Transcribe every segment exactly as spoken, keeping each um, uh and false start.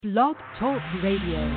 Blog Talk Radio.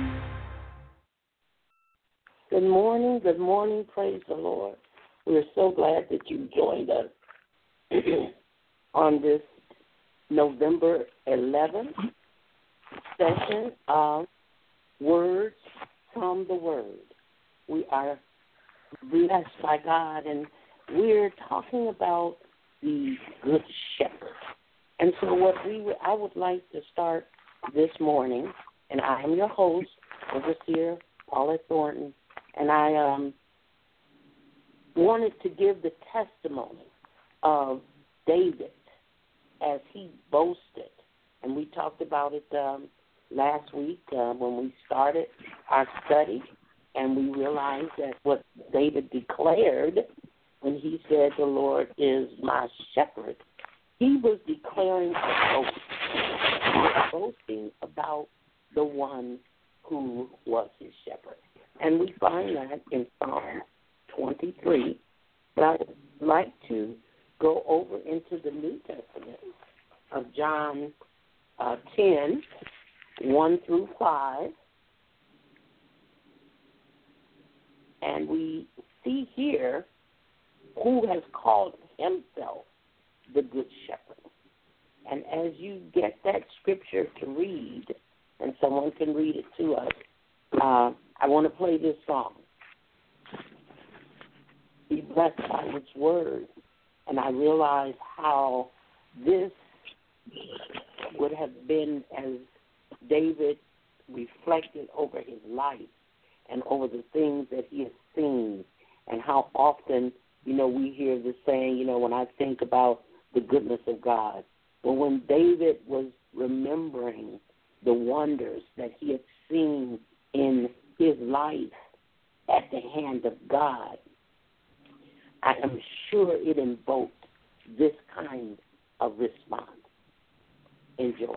Good morning, good morning, praise the Lord. We're so glad that you joined us on this November eleventh session of Words from the Word. We are blessed by God, and we're talking about the Good Shepherd. And so what we would, I would like to start this morning, and I am your host, Overseer Paulette Thornton, and I um, wanted to give the testimony of David as he boasted. And we talked about it um, last week uh, when we started our study, and we realized that what David declared when he said, "The Lord is my shepherd," he was declaring a boast. He was boasting about the one who was his shepherd. And we find that in Psalm twenty-three. But I would like to go over into the New Testament of John uh, ten, one through five. And we see here who has called himself the Good Shepherd. And as you get that scripture to read, and someone can read it to us, uh, I want to play this song. Be blessed by its word. And I realize how this would have been as David reflected over his life and over the things that he has seen, and how often, you know, we hear the saying, you know, when I think about the goodness of God. But when David was remembering the wonders that he had seen in his life at the hand of God, I am sure it invoked this kind of response. Enjoy.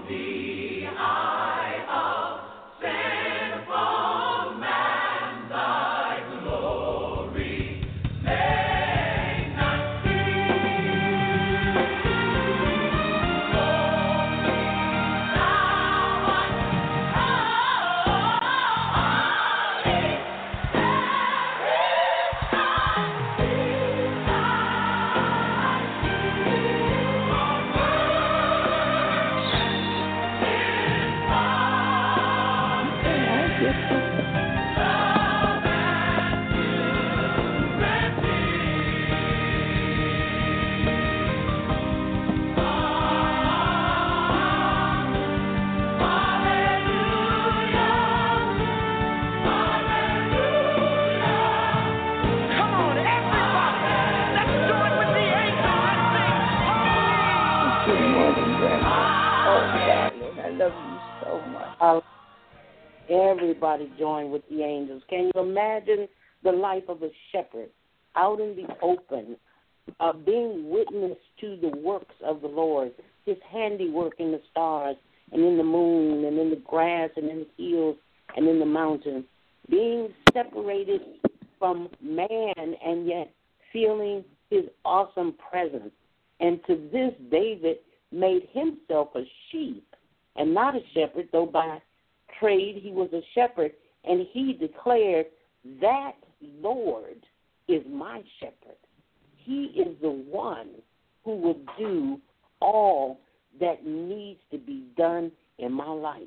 Everybody join with the angels. Can you imagine the life of a shepherd out in the open, uh, being witness to the works of the Lord, his handiwork in the stars and in the moon and in the grass and in the hills and in the mountains, being separated from man and yet feeling his awesome presence. And to this, David made himself a sheep and not a shepherd, though by trade he was a shepherd, and he declared, that Lord is my shepherd. He is the one who will do all that needs to be done in my life.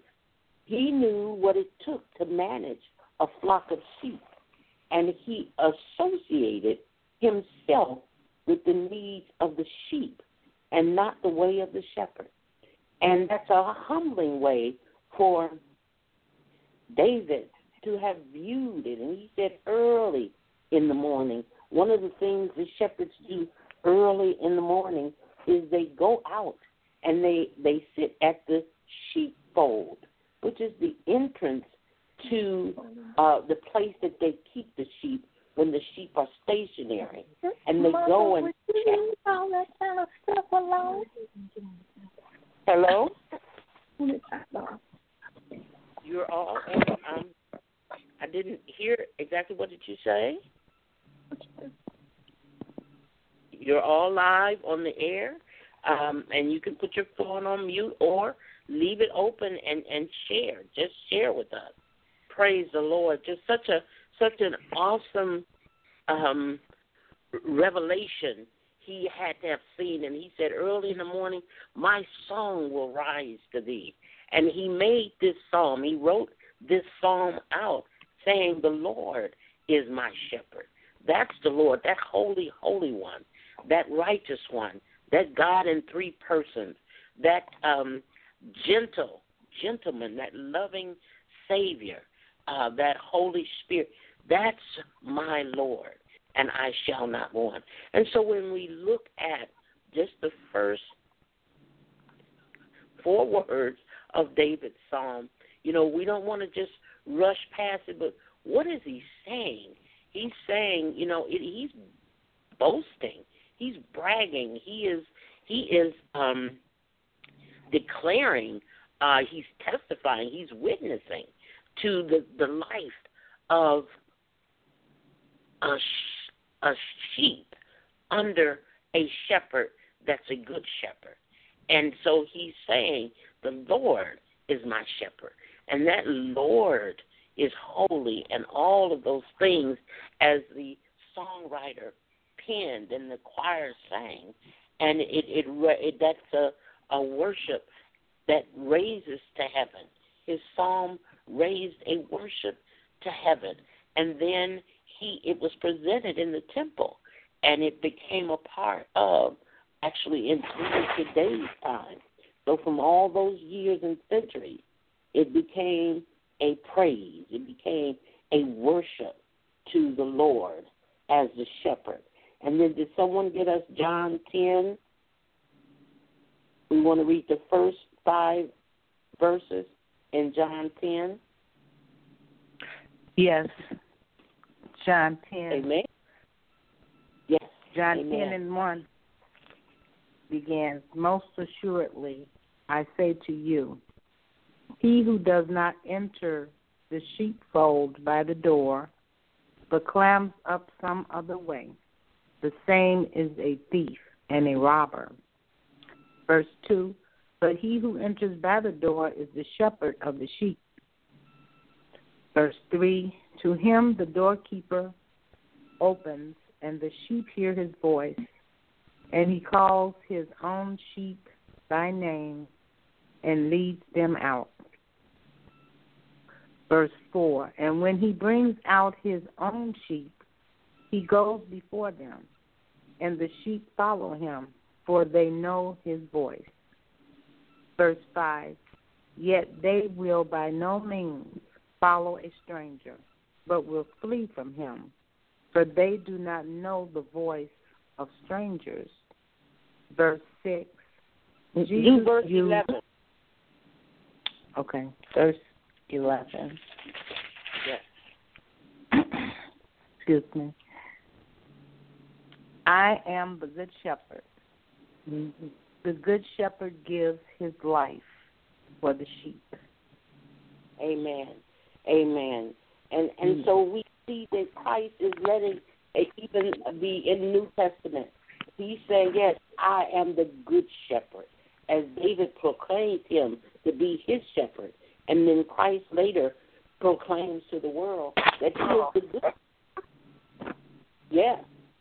He knew what it took to manage a flock of sheep, and he associated himself with the needs of the sheep and not the way of the shepherd. And that's a humbling way for David to have viewed it. And he said early in the morning, one of the things the shepherds do early in the morning is they go out and they, they sit at the sheepfold, which is the entrance to uh, the place that they keep the sheep when the sheep are stationary. And they go and check. All that kind of stuff alone. Hello? You're all um I didn't hear exactly what did you say? You're all live on the air, um, and you can put your phone on mute or leave it open and, and share. Just share with us. Praise the Lord. Just such a such an awesome um, revelation he had to have seen. And he said, early in the morning, my song will rise to thee. And he made this psalm. He wrote this psalm out saying, the Lord is my shepherd. That's the Lord, that holy, holy one, that righteous one, that God in three persons, that um, gentle, gentleman, that loving Savior, uh, that Holy Spirit. That's my Lord, and I shall not want. And so when we look at just the first four words of David's psalm, you know, we don't want to just rush past it, but what is he saying? He's saying, you know, it, he's boasting. He's bragging. He is he is um, declaring. Uh, he's testifying. He's witnessing to the, the life of a, sh- a sheep under a shepherd that's a good shepherd. And so he's saying, the Lord is my shepherd. And that Lord is holy, and all of those things, as the songwriter penned and the choir sang. And it, it, it that's a, a worship that raises to heaven. His psalm raised a worship to heaven. And then he it was presented in the temple, and it became a part of, actually, in today's time. So from all those years and centuries, it became a praise. It became a worship to the Lord as the shepherd. And then did someone get us John ten? We want to read the first five verses in John ten. Yes. John ten. Amen. Yes. John Amen. ten and one begins, most assuredly, I say to you, he who does not enter the sheepfold by the door, but climbs up some other way, the same is a thief and a robber. Verse two, but he who enters by the door is the shepherd of the sheep. Verse three, to him the doorkeeper opens, and the sheep hear his voice, and he calls his own sheep by name and leads them out. Verse four, and when he brings out his own sheep, he goes before them, and the sheep follow him, for they know his voice. Verse five, yet they will by no means follow a stranger, but will flee from him, for they do not know the voice of strangers. Verse six, Jesus Do verse used, eleven. Okay, verse eleven. Yes. Excuse me. I am the good shepherd. Mm-hmm. The good shepherd gives his life for the sheep. Amen. Amen. And and Mm-hmm. so we see that Christ is letting it even be in the New Testament. He's saying, yes, I am the good shepherd, as David proclaimed him to be his shepherd. And then Christ later proclaims to the world that he is the good. Yeah.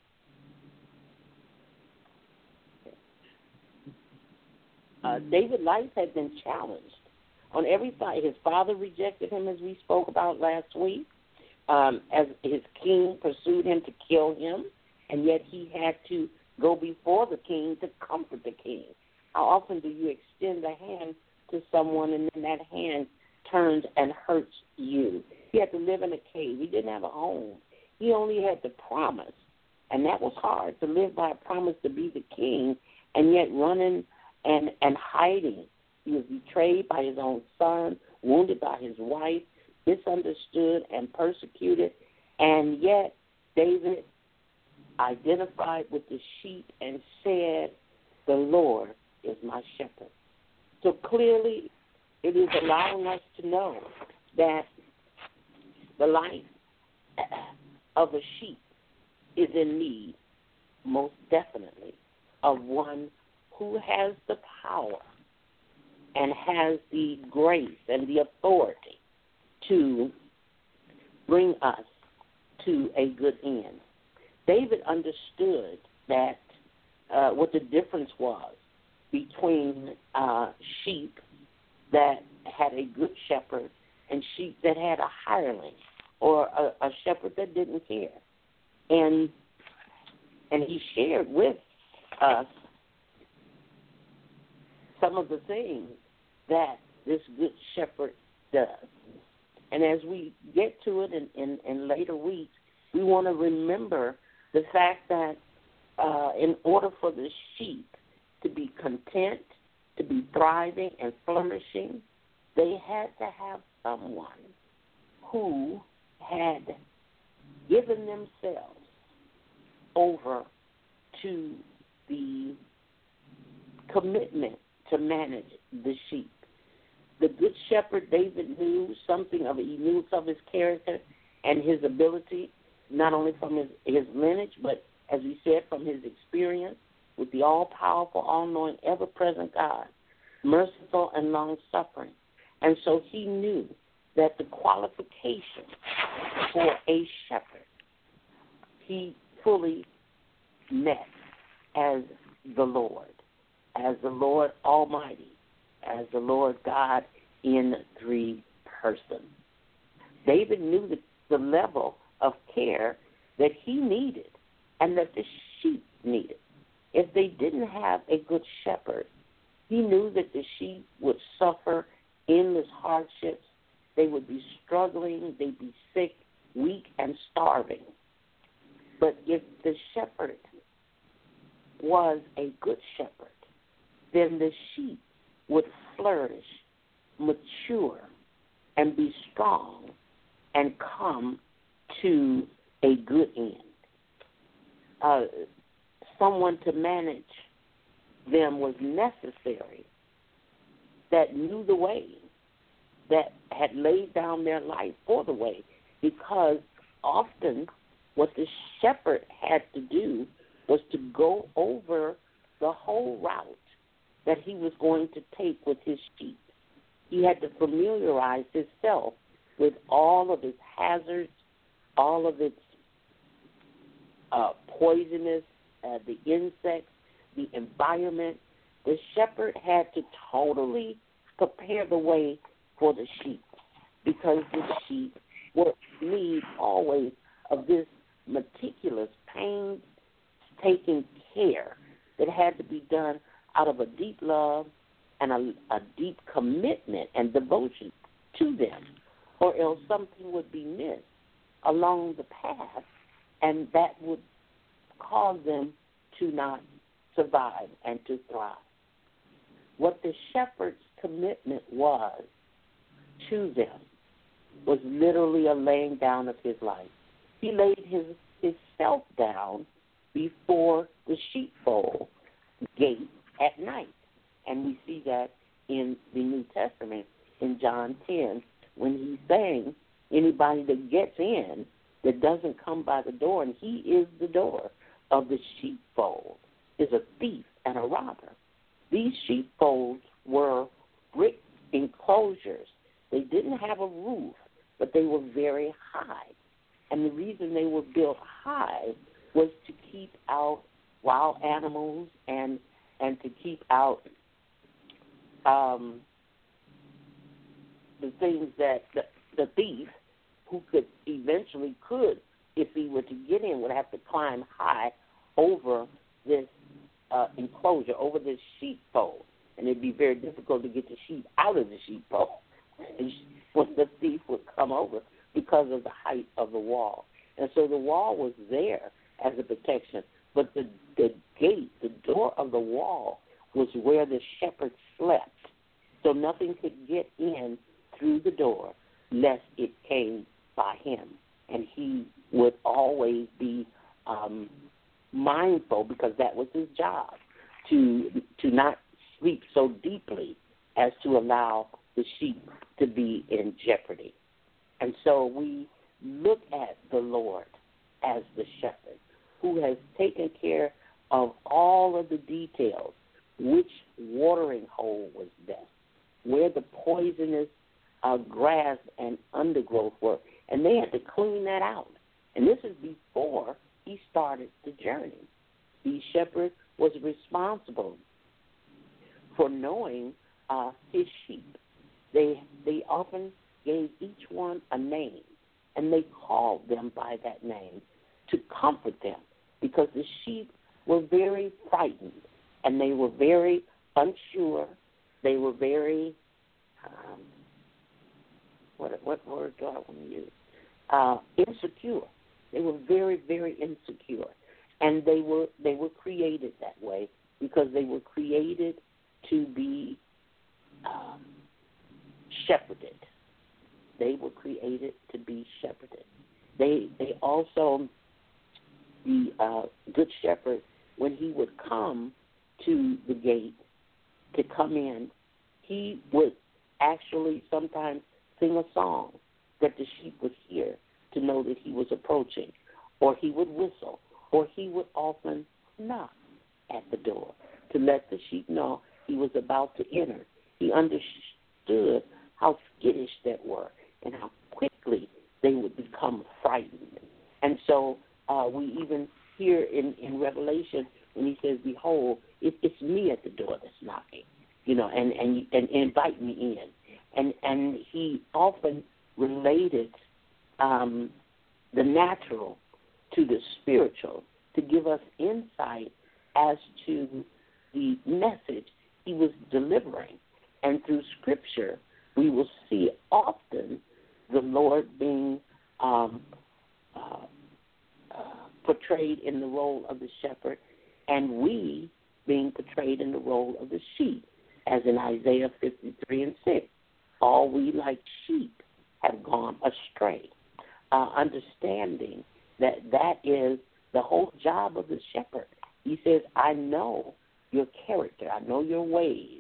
Uh, David's life had been challenged on every side. His father rejected him, as we spoke about last week, um, as his king pursued him to kill him, and yet he had to go before the king to comfort the king. How often do you extend a hand to someone and then that hand turns and hurts you? He had to live in a cave. He didn't have a home. He only had the promise, and that was hard, to live by a promise to be the king, and yet running and, and hiding. He was betrayed by his own son, wounded by his wife, misunderstood and persecuted, and yet David identified with the sheep and said, the Lord is my shepherd. So clearly it is allowing us to know that the life of a sheep is in need, most definitely, of one who has the power and has the grace and the authority to bring us to a good end. David understood that uh, what the difference was between uh, sheep that had a good shepherd and sheep that had a hireling or a, a shepherd that didn't care. And and he shared with us some of the things that this good shepherd does. And as we get to it in, in, in later weeks, we want to remember the fact that uh, in order for the sheep to be content, to be thriving and flourishing, they had to have someone who had given themselves over to the commitment to manage the sheep. The good shepherd, David knew something of it. He knew of his character and his ability, not only from his, his lineage, but, as we said, from his experience with the all-powerful, all-knowing, ever-present God, merciful and long-suffering. And so he knew that the qualification for a shepherd he fully met as the Lord, as the Lord Almighty, as the Lord God in three persons. David knew the, the level of care that he needed and that the sheep needed. If they didn't have a good shepherd, he knew that the sheep would suffer endless hardships. They would be struggling, they'd be sick, weak, and starving. But if the shepherd was a good shepherd, then the sheep would flourish, mature, and be strong and come to a good end. Uh, someone to manage them was necessary that knew the way, that had laid down their life for the way, because often what the shepherd had to do was to go over the whole route that he was going to take with his sheep. He had to familiarize himself with all of its hazards, all of its uh, poisonous, uh, the insects, the environment. The shepherd had to totally prepare the way for the sheep, because the sheep were in need always of this meticulous, painstaking care that had to be done out of a deep love and a, a deep commitment and devotion to them, or else something would be missed along the path, and that would cause them to not survive and to thrive. What the shepherd's commitment was to them was literally a laying down of his life. He laid his himself down before the sheepfold gate at night. And we see that in the New Testament in John ten, when he's saying anybody that gets in that doesn't come by the door, and he is the door of the sheepfold, is a thief and a robber. These sheepfolds were brick enclosures. They didn't have a roof, but they were very high. And the reason they were built high was to keep out wild animals and and to keep out um, the things that the, the thief, who could eventually could, if he were to get in, would have to climb high over this uh, enclosure, over this sheepfold. And it'd be very difficult to get the sheep out of the sheepfold when the thief would come over because of the height of the wall. And so the wall was there as a protection, but the, the gate, the door of the wall, was where the shepherd slept. So nothing could get in through the door lest it came by him. And he would always be um, mindful, because that was his job, to to not sleep so deeply as to allow the sheep to be in jeopardy. And so we look at the Lord as the shepherd, who has taken care of all of the details, which watering hole was best, where the poisonous uh, grass and undergrowth were, and they had to clean that out. And this is before he started the journey. The shepherd was responsible for knowing uh, his sheep. They they often gave each one a name, and they called them by that name to comfort them, because the sheep were very frightened, and they were very unsure. They were very, um, what what word do I want to use? Uh, insecure. They were very, very insecure, and they were they were created that way because they were created to be um, shepherded. They were created to be shepherded. They they also, the uh, good shepherd, when he would come to the gate to come in, he would actually sometimes sing a song that the sheep would hear to know that he was approaching, or he would whistle, or he would often knock at the door to let the sheep know he was about to enter. He understood how skittish that were and how quickly they would become frightened. And so uh, we even hear in, in Revelation when he says, behold, it, it's me at the door that's knocking, you know, and, and, and invite me in. And, and he often related um, the natural to the spiritual to give us insight as to the message he was delivering. And through Scripture, we will see often the Lord being um, uh, uh, portrayed in the role of the shepherd, and we being portrayed in the role of the sheep, as in Isaiah fifty-three and six. All we like sheep have gone astray. Uh, understanding that that is the whole job of the shepherd. He says, I know your character. I know your ways.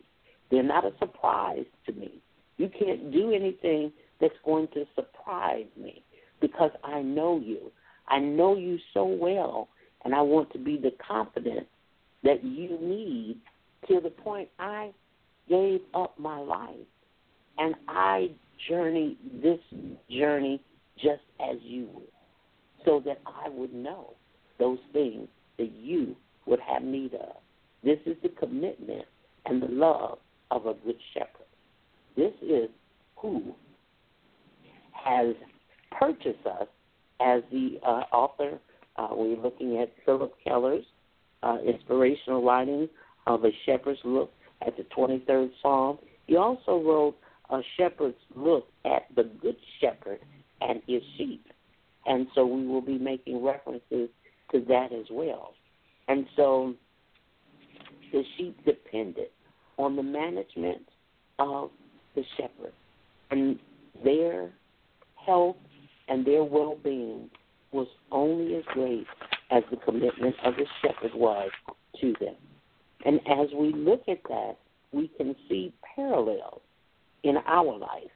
They're not a surprise to me. You can't do anything that's going to surprise me because I know you. I know you so well, and I want to be the confidence that you need to the point I gave up my life, and I journeyed this journey just as you would, so that I would know those things that you would have need of. This is the commitment and the love of a good shepherd. This is who has purchased us, as the uh, author, uh, we're looking at Philip Keller's uh, inspirational writing of A Shepherd's Look at the twenty-third Psalm. He also wrote A Shepherd's Look at the Good Shepherd and His Sheep. And so we will be making references to that as well. And so the sheep depended on the management of the shepherd, and their health and their well-being was only as great as the commitment of the shepherd was to them. And as we look at that, we can see parallels in our life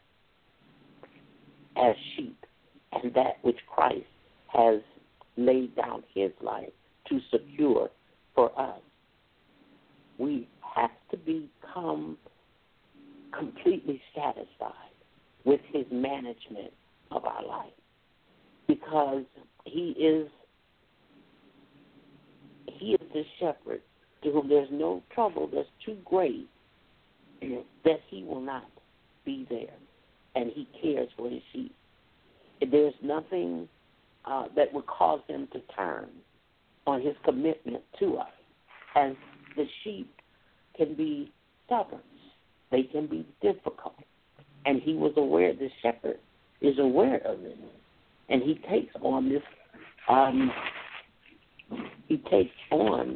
as sheep, and that which Christ has laid down his life to secure for us. We have to become completely satisfied with his management of our life, because he is he is the shepherd to whom there's no trouble that's too great that he will not be there, and he cares for his sheep. There's nothing uh, that would cause him to turn on his commitment to us, as the sheep can be stubborn. They can be difficult. And he was aware, the shepherd is aware of it. And he takes on this, um, he takes on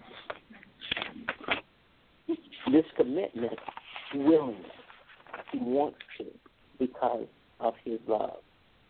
this commitment willingly. He wants to because of his love.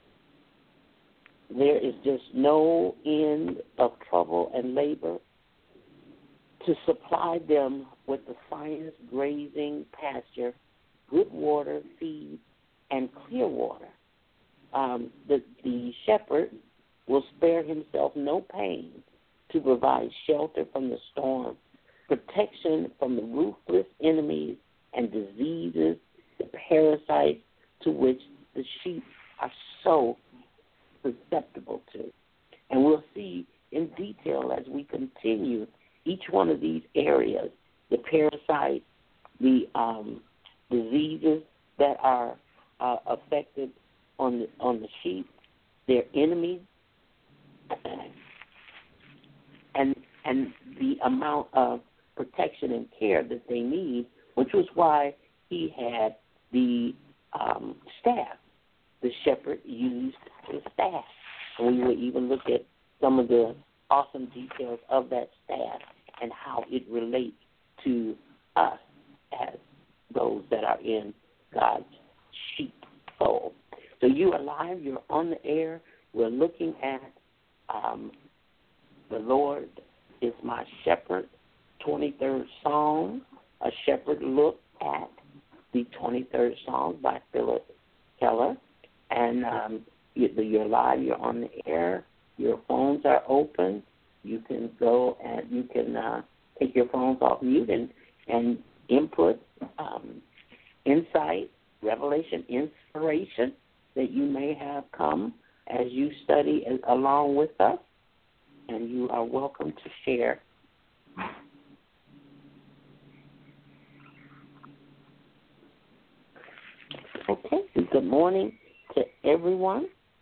There is just no end of trouble and labor to supply them with the finest grazing pasture, good water, feed, and clear water. Um, the, the shepherd will spare himself no pain to provide shelter from the storm, protection from the ruthless enemies and diseases, the parasites to which the sheep are so susceptible to. And we'll see in detail as we continue each one of these areas, the parasites, the um, diseases that are uh, affected on the, on the sheep, their enemies, and and the amount of protection and care that they need, which was why he had the um, staff. The shepherd used the staff. And we will even look at some of the awesome details of that staff and how it relates to us as those that are in God's sheepfold. So you are live, you're on the air. We're looking at um, the Lord is my shepherd, twenty-third Psalm, a shepherd look at the twenty-third Psalm by Philip Keller. And um, you're live, you're on the air, your phones are open. You can go and you can uh, take your phones off mute and, and input um, insight, revelation, inspiration that you may have come as you study along with us. And you are welcome to share. Okay, good morning to everyone.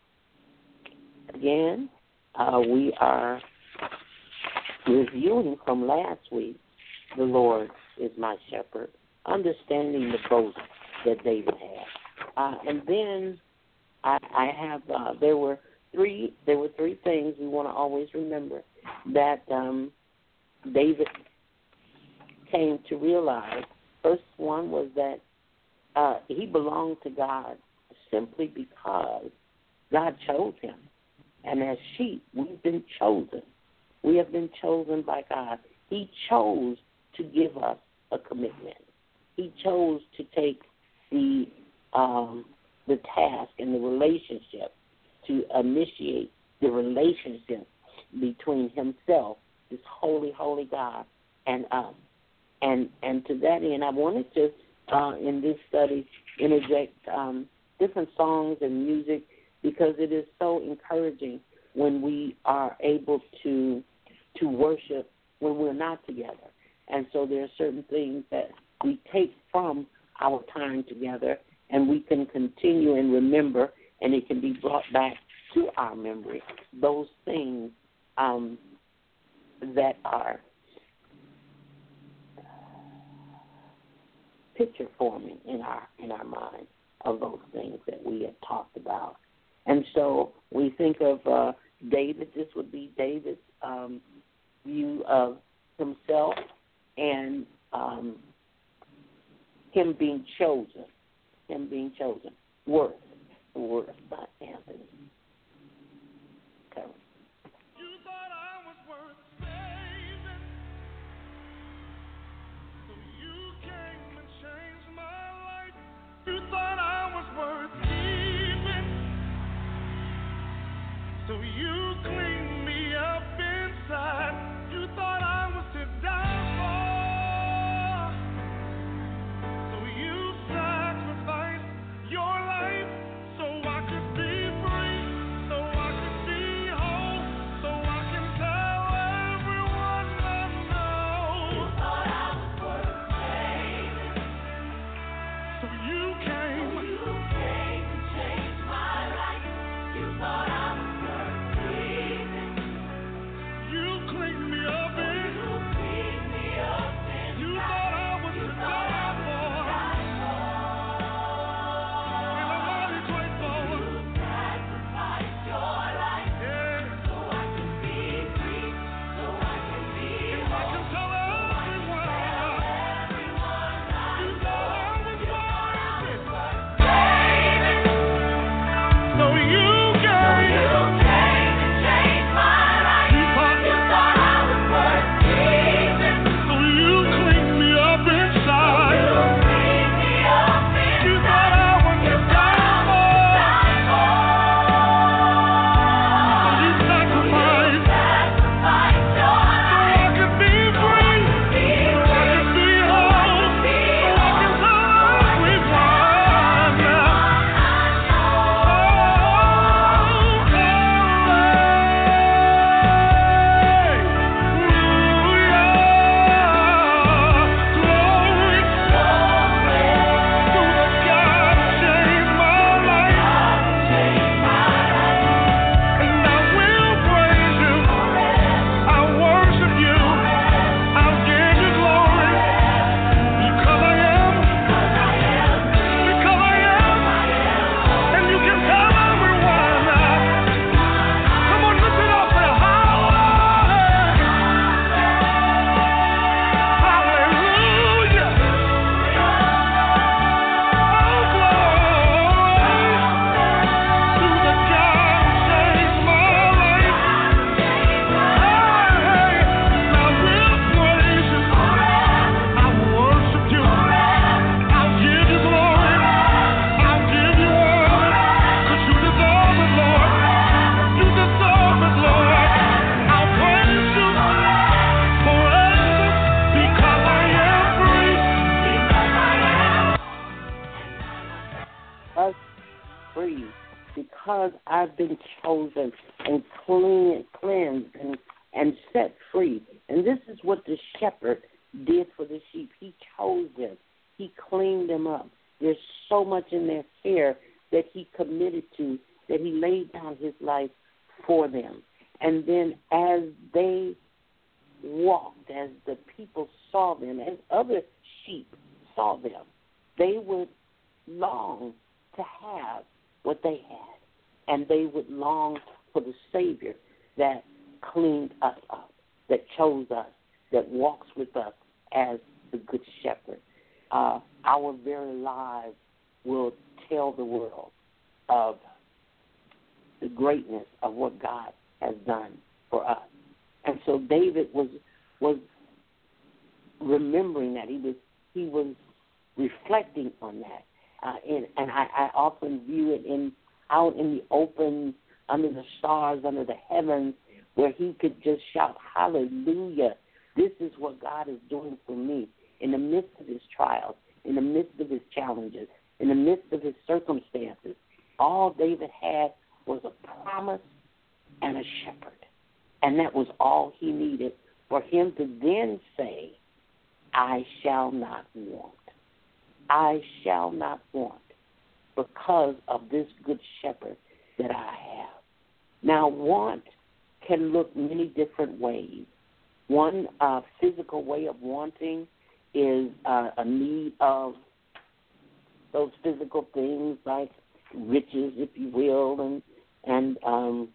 Again, uh, we are reviewing from last week, the Lord is my shepherd, understanding the boast that David had. Uh, and then I, I have, uh, there were three, there were three things we want to always remember that um, David came to realize. First one was that uh, he belonged to God simply because God chose him. And as sheep, we've been chosen. We have been chosen by God. He chose to give us a commitment. he chose to take the um, the task and the relationship to initiate the relationship between himself, this holy, holy God, and us. And and to that end, I wanted to, uh, in this study, interject um, different songs and music, because it is so encouraging when we are able to to worship when we're not together. And so there are certain things that we take from our time together, and we can continue and remember, and it can be brought back to our memory, those things um, that are picture forming in our in our mind of those things that we have talked about. And so we think of uh, David. This would be David's um, view of himself and um, him being chosen, him being chosen. Worth, Worth by Anthony. Okay. You thought I was worth saving, so you came and changed my life. You thought I was worth keeping, so you cleaned me up inside. You thought I was to die for, so you sacrificed your life so I could be free, so I could be whole, so I can tell everyone I know. You thought I was worth saving, so you came, so you came and changed my life. You thought I was worth keeping, you cleaned me up and you cleaned me up and you thought I was to die for. And I'm mighty grateful. You sacrificed your life, yeah, so I can be free, so I can be whole, I can tell everyone, everyone you thought I was worth it. So you came, you came and changed my life. You thought, you thought I was worth keeping, so you cleaned me up inside. You cleaned me up inside. You thought I was to die for, so you sacrificed, sacrificed your life, so I could be free, so I could be whole, so I can tell everyone now. Us free, because I've been chosen and clean, cleansed and, and set free. And this is what the shepherd did for the sheep. He chose them. He cleaned them up. There's so much in their care that he committed to, that he laid down his life for them. And then as they walked, as the people saw them, as other sheep saw them, they would long to have what they had, and they would long for the Savior that cleaned us up, that chose us, that walks with us as the Good Shepherd. Uh, our very lives will tell the world of the greatness of what God has done for us. And so David was was remembering that. He was he was reflecting on that. Uh, and and I, I often view it in out in the open, under the stars, under the heavens, where he could just shout, hallelujah, this is what God is doing for me. In the midst of his trials, in the midst of his challenges, in the midst of his circumstances, all David had was a promise and a shepherd. And that was all he needed for him to then say, I shall not want. I shall not want because of this good shepherd that I have. Now, want can look many different ways. One uh, physical way of wanting is uh, a need of those physical things like riches, if you will, and and um,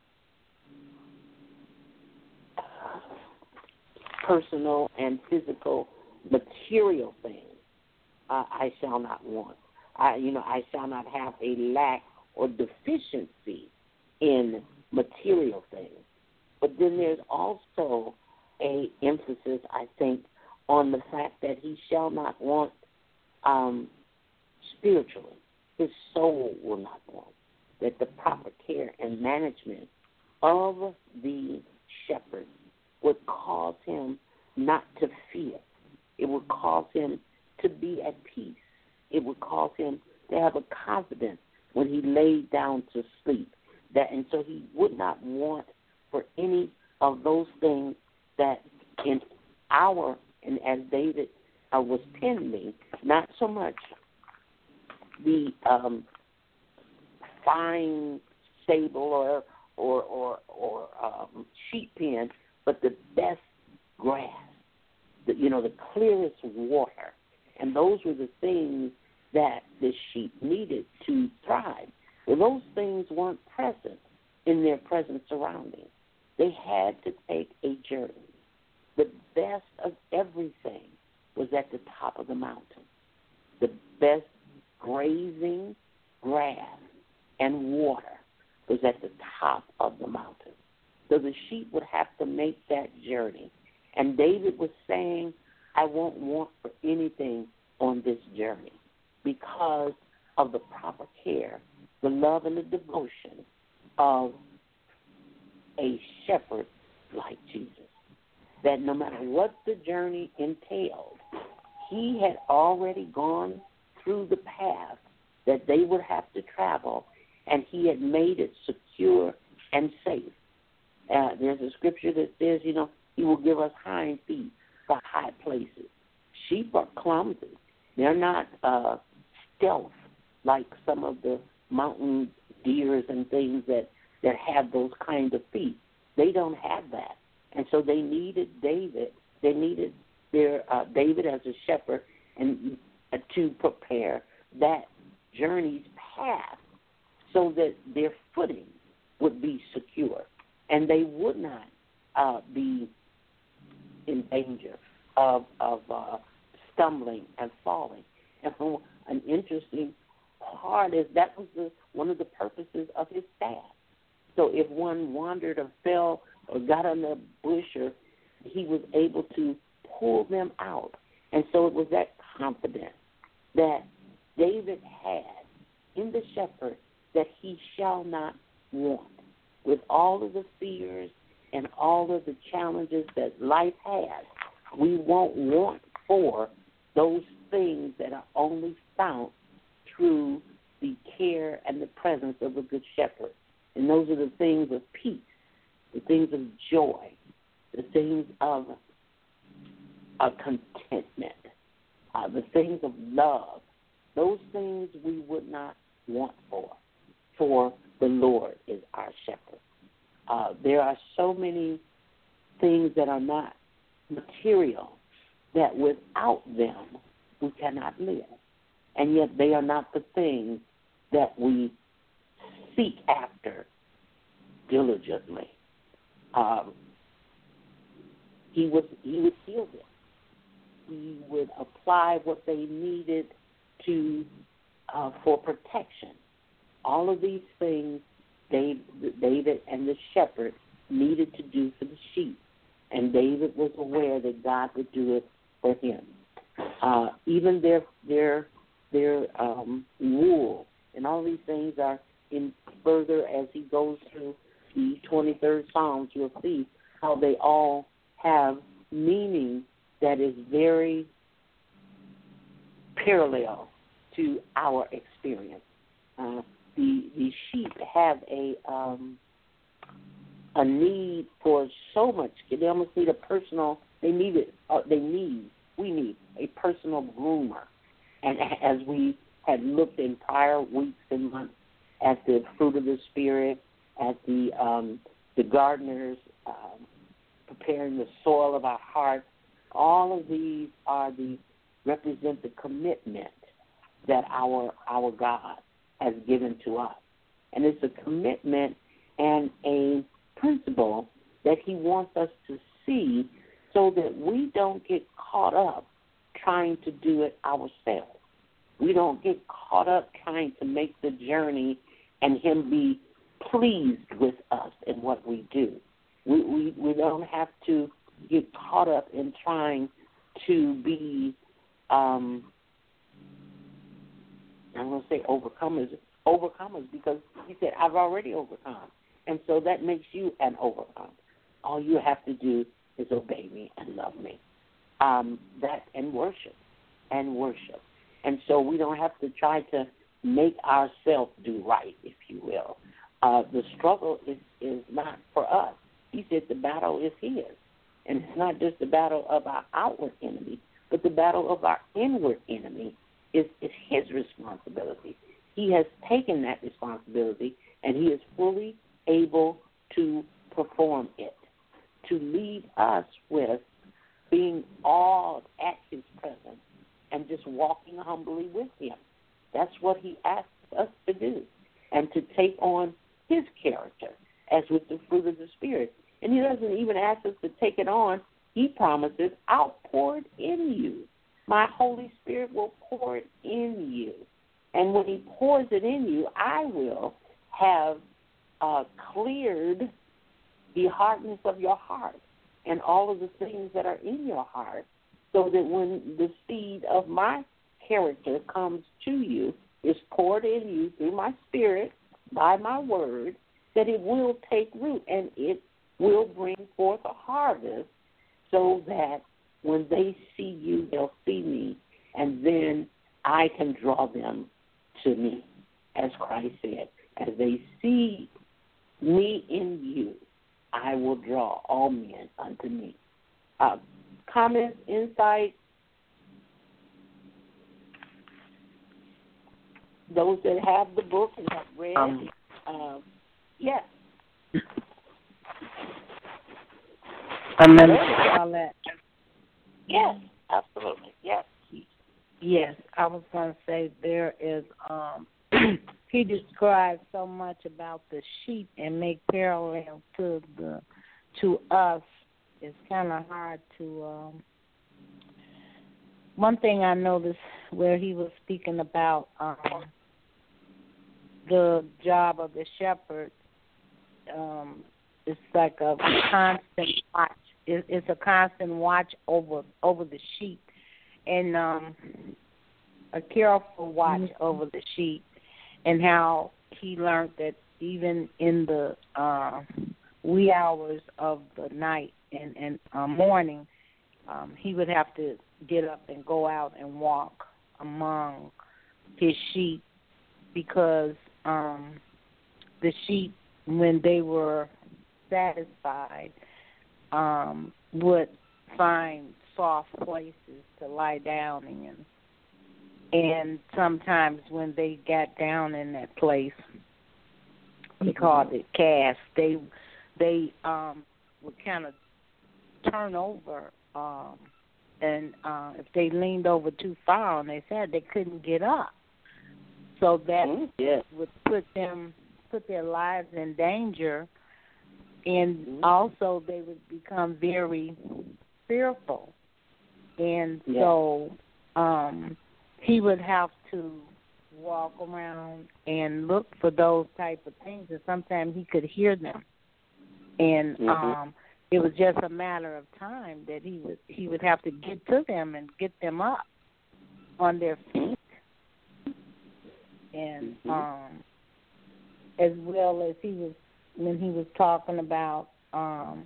personal and physical material things. Uh, I shall not want. I, you know, I shall not have a lack or deficiency in material things. But then there's also a emphasis, I think, on the fact that he shall not want um, spiritually. His soul will not want. That the proper care and management of the shepherd would cause him not to fear. It would cause him to be at peace. It would cause him to have a confidence when he laid down to sleep. That, and so he would not want for any of those things that in our, and as David uh, was penning, not so much the um, fine stable or or or, or um, sheep pen, but the best grass, the, you know, the clearest water. And those were the things that the sheep needed to thrive. Well, those things weren't present in their present surroundings. They had to take a journey. The best of everything was at the top of the mountain. The best grazing, grass, and water was at the top of the mountain. So the sheep would have to make that journey. And David was saying, I won't want for anything on this journey because of the proper care, the love and the devotion of a shepherd like Jesus. That no matter what the journey entailed, he had already gone through the path that they would have to travel, and he had made it secure and safe. Uh, there's a scripture that says, you know, he will give us hind feet for high places. Sheep are clumsy. They're not uh, stealth like some of the mountain deers and things that, that have those kinds of feet. They don't have that. And so they needed David. They needed their uh, David as a shepherd and uh, to prepare that journey's path so that their footing would be secure and they would not uh, be in danger of, of uh, stumbling and falling. And an interesting part is that was the, one of the purposes of his staff. So if one wandered or fell or got on a bush, or he was able to pull them out. And so it was that confidence that David had in the shepherd that he shall not want. With all of the fears and all of the challenges that life has, we won't want for those things that are only found through the care and the presence of a good shepherd. And those are the things of peace, the things of joy, the things of uh, contentment, uh, the things of love. Those things we would not want for, for the Lord is our shepherd. Uh, there are so many things that are not material that without them we cannot live. And yet they are not the things that we seek after diligently. Um, he would he would heal them. He would apply what they needed to uh, for protection. All of these things David, David and the shepherd needed to do for the sheep, and David was aware that God would do it for him. Uh, even their their their um, wool, and all these things are in further as he goes through the twenty-third Psalms. You'll see how they all have meaning that is very parallel to our experience. Uh, the the sheep have a um, a need for so much. They almost need a personal. They need it. Uh, they need. We need a personal groomer. And as we had looked in prior weeks and months at the fruit of the Spirit, at the um, the gardeners um, preparing the soil of our hearts, all of these are the represent the commitment that our our God has given to us. And it's a commitment and a principle that he wants us to see so that we don't get caught up trying to do it ourselves. We don't get caught up trying to make the journey and him be pleased with us in what we do. We, we, we don't have to get caught up in trying to be, um, I'm going to say overcomers, overcomers because he said, I've already overcome. And so that makes you an overcomer. All you have to do is obey me and love me. Um, that and worship, and worship. And so we don't have to try to make ourselves do right, if you will. Uh, the struggle is, is not for us. He said the battle is his. And it's not just the battle of our outward enemy, but the battle of our inward enemy is, is his responsibility. He has taken that responsibility, and he is fully able to perform it, to lead us with being awed at his presence and just walking humbly with him. That's what he asks us to do, and to take on his character as with the fruit of the Spirit. And he doesn't even ask us to take it on. He promises, I'll pour it in you. My Holy Spirit will pour it in you. And when he pours it in you, I will have uh, cleared the hardness of your heart and all of the things that are in your heart, so that when the seed of my character comes to you, is poured in you through my Spirit, by my word, that it will take root and it will bring forth a harvest, so that when they see you, they'll see me, and then I can draw them to me, as Christ said. As they see me in you, I will draw all men unto me. Uh, comments, insight, those that have the book and have read, um, uh, yes. I'm going to call that. Yes, absolutely, yes. Yes, I was going to say there is, um, he describes so much about the sheep and make parallel to the to us. It's kind of hard to, um, one thing I noticed where he was speaking about um, the job of the shepherd, um, it's like a constant watch. It, it's a constant watch over over the sheep, and um, a careful watch mm-hmm. over the sheep, and how he learned that even in the uh, wee hours of the night and, and uh, morning, um, he would have to get up and go out and walk among his sheep, because um, the sheep, when they were satisfied, um, would find soft places to lie down in. And sometimes when they got down in that place, he called it cast, they they um, would kind of turn over, um, and uh, if they leaned over too far on their side, they couldn't get up. So that mm, yeah. would put them put their lives in danger, and mm-hmm. also they would become very fearful. And yeah. so um, he would have to walk around and look for those type of things, and sometimes he could hear them. And mm-hmm. um, it was just a matter of time that he would he would have to get to them and get them up on their feet. and mm-hmm. um, as well as he was when he was talking about um,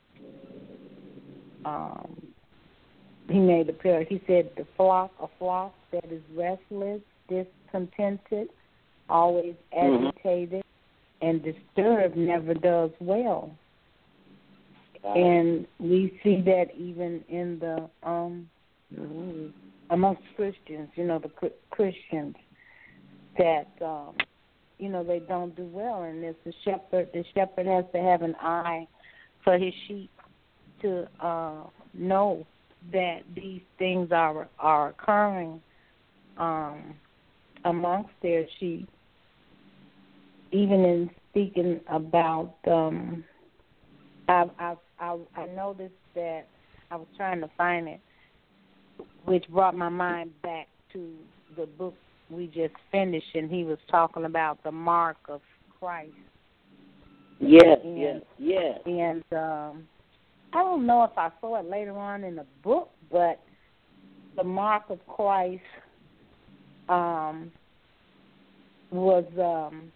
um, he made a prayer. He said, "The flock, a flock that is restless, discontented, always agitated, mm-hmm. and disturbed, never does well." Right. And we see that even in the um, mm-hmm. amongst Christians, you know, the Christians that um, you know they don't do well, and it's the shepherd. The shepherd has to have an eye for his sheep to uh, know that these things are are occurring um, amongst their sheep. Even in speaking about, um, I, I I I noticed that I was trying to find it, which brought my mind back to the book we just finished, and he was talking about the mark of Christ. Yes, and, yes, yes. And um, I don't know if I saw it later on in the book, but the mark of Christ um, was um,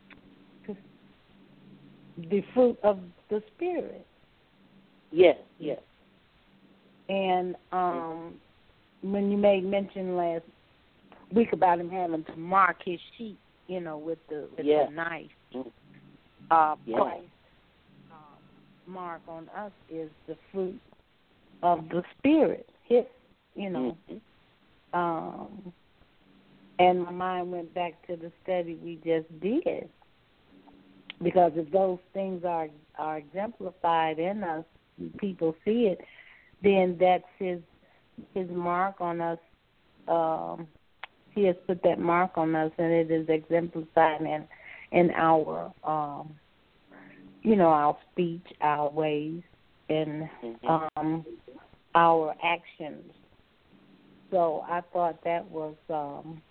the fruit of the Spirit. Yes, yes. And um, when you made mention last week about him having to mark his sheep, you know, with the with yes. the knife, uh, yes. Christ. Mark on us is the fruit of the Spirit. His, you know. Mm-hmm. Um, and my mind went back to the study we just did, because if those things are are exemplified in us, people see it, then that's his his mark on us. Um, he has put that mark on us, and it is exemplified in in our. Um, you know, our speech, our ways, and um, our actions. So I thought that was um,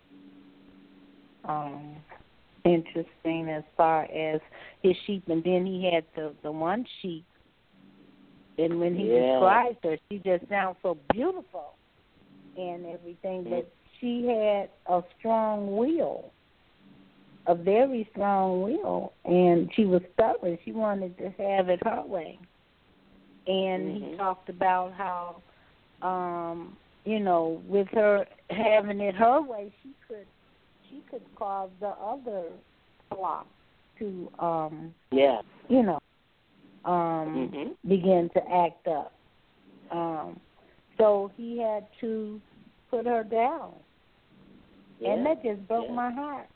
um, interesting as far as his sheep. And then he had the, the one sheep, and when he yeah. describes her, she just sounds so beautiful and everything, but she had a strong will. A very strong will, and she was stubborn. She wanted to have it her way. And mm-hmm. he talked about how, um, you know, with her having it her way, she could she could cause the other flock to, um, yeah, you know, um, mm-hmm. begin to act up. Um, so he had to put her down. Yeah. And that just broke yeah. my heart.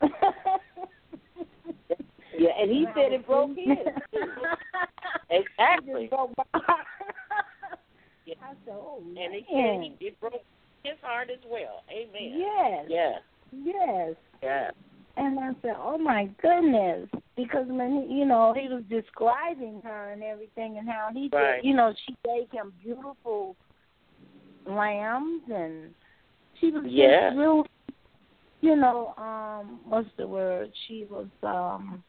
yeah, and he said it broke his. Exactly. It broke my heart. yeah. I said, oh, and it, and it broke his heart as well. Amen. Yes. Yes. Yes. Yeah. And I said, oh, my goodness. Because when, he, you know, he was describing her and everything and how he right. did, you know, she gave him beautiful lambs, and she was yeah. just real. You know, um, what's the word? She was, um,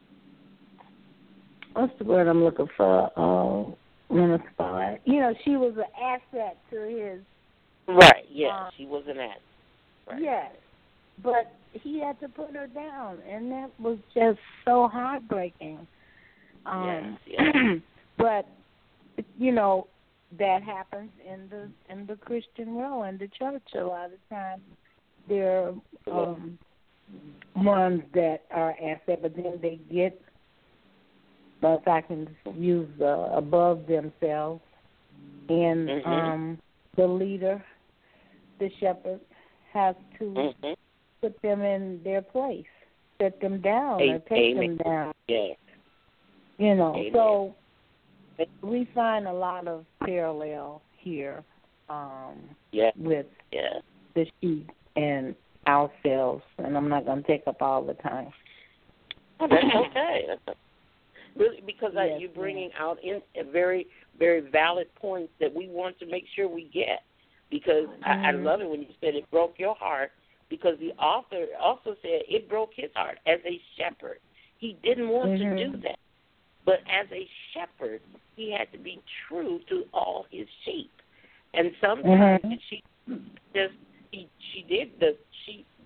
what's the word I'm looking for? Uh, Minnesota. You know, she was an asset to his. Right, yes, um, she was an asset. Right. Yes, but he had to put her down, and that was just so heartbreaking. Um, yes, yes. But, you know, that happens in the in the Christian world, in the church a lot of times. There are um, ones that are asset, but then they get, but if I can use uh, above themselves, and mm-hmm. um, the leader, the shepherd, has to mm-hmm. put them in their place, set them down, Amen. or take Amen. them down. Yeah. You know, Amen. so we find a lot of parallel here um, yeah. with yeah. the sheep and ourselves, and I'm not going to take up all the time. Oh, that's okay. That's okay. Really, because yes, I, you're bringing out in a very, very valid points that we want to make sure we get. Because mm-hmm. I, I love it when you said it broke your heart, because the author also said it broke his heart as a shepherd. He didn't want mm-hmm. to do that. But as a shepherd, he had to be true to all his sheep. And sometimes mm-hmm. she just, he, she did, the sheep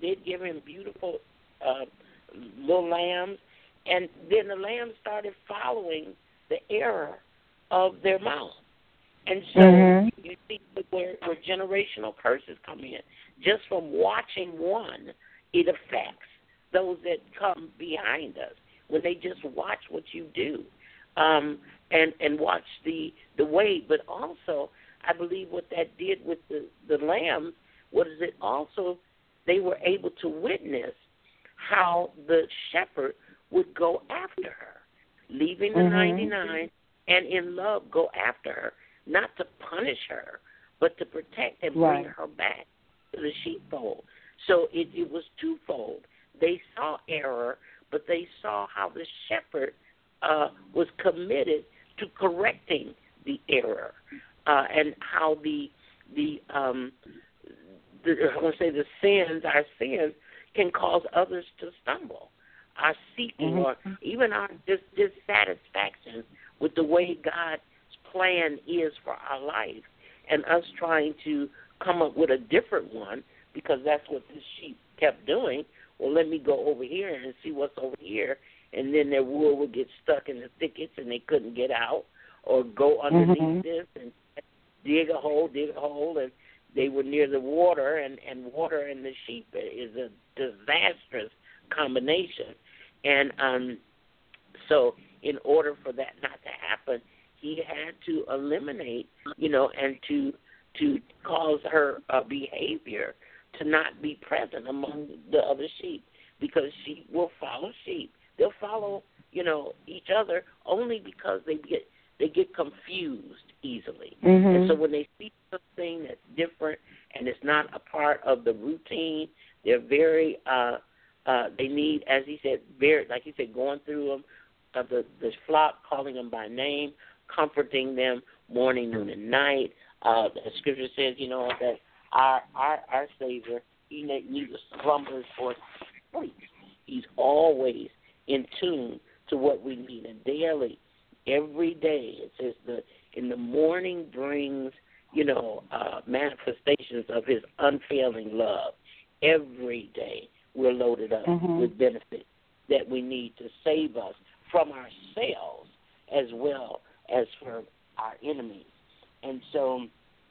did give him beautiful uh, little lambs, and then the lambs started following the error of their mouth. And so mm-hmm. you see where, where generational curses come in. Just from watching one, it affects those that come behind us when they just watch what you do um, and and watch the the way. But also, I believe what that did with the, the lambs was it also they were able to witness how the shepherd would go after her, leaving the mm-hmm. ninety-nine and in love go after her, not to punish her, but to protect and right. bring her back to the sheepfold. So it, it was twofold. They saw error, but they saw how the shepherd uh, was committed to correcting the error, uh, and how the the um, the I want to say the sins, our sins, can cause others to stumble. Our seeking mm-hmm. or even our dis- dissatisfaction with the way God's plan is for our life, and us trying to come up with a different one because that's what this sheep kept doing. Well, let me go over here and see what's over here, and then their wool would get stuck in the thickets and they couldn't get out, or go underneath mm-hmm. this and dig a hole, dig a hole, and they were near the water, and, and water and the sheep is a disastrous combination. And um, so in order for that not to happen, he had to eliminate, you know, and to to cause her uh, behavior to not be present among the other sheep, because sheep will follow sheep. They'll follow, you know, each other only because they get they get confused easily. Mm-hmm. And so when they see something that's different and it's not a part of the routine, they're very uh, uh, they need, as he said, very like he said, going through them, uh, the the flock, calling them by name, comforting them morning, noon, and night. Uh, the scripture says, you know, that our our, our Savior, he neither slumbers or sleeps. He's always in tune to what we need, and daily, every day, it says the in the morning brings, you know, uh, manifestations of his unfailing love. Every day we're loaded up mm-hmm. with benefits that we need to save us from ourselves as well as from our enemies. And so